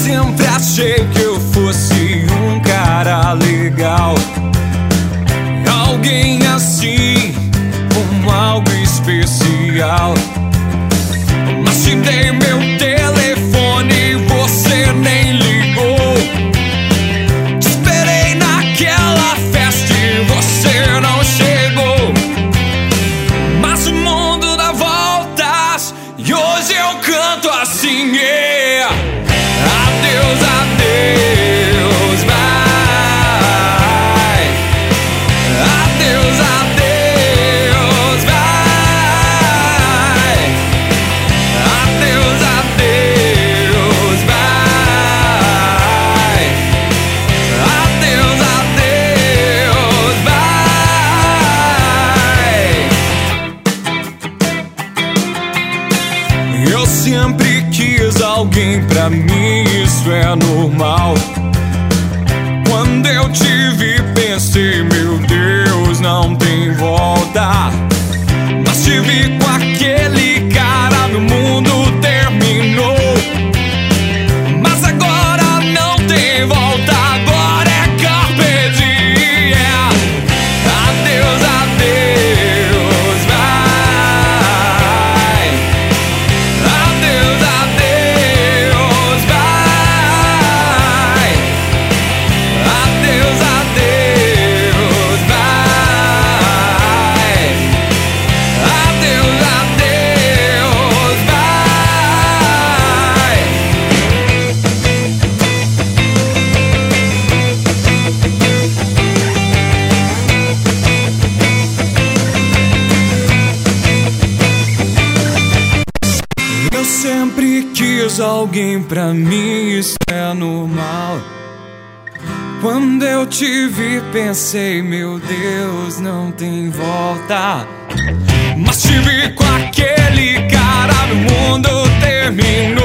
sempre achei que eu fosse um cara legal, alguém assim, com algo especial. Mas te dei meu telefone e você nem ligou. Te esperei naquela festa e você não chegou. Mas o mundo dá voltas e hoje eu canto assim, yeah. Adeus, adeus, vai. Adeus, adeus, vai. Adeus, adeus, vai. Adeus, adeus, vai. Eu sempre quis alguém pra mim, isso é normal. Quando eu te vi pensei, meu Deus, não tem volta. Mas te vi com aquele cara, meu mundo terminou. Mas agora não tem volta, agora é carpe diem. Adeus, adeus, vai. Adeus, adeus, vai. Adeus, adeus, vai. Adeus, adeus, vai. Eu sempre quis alguém pra mim, isso é normal. Quando eu te vi pensei, meu Deus, não tem volta. Mas te vi com aquele cara, meu mundo terminou.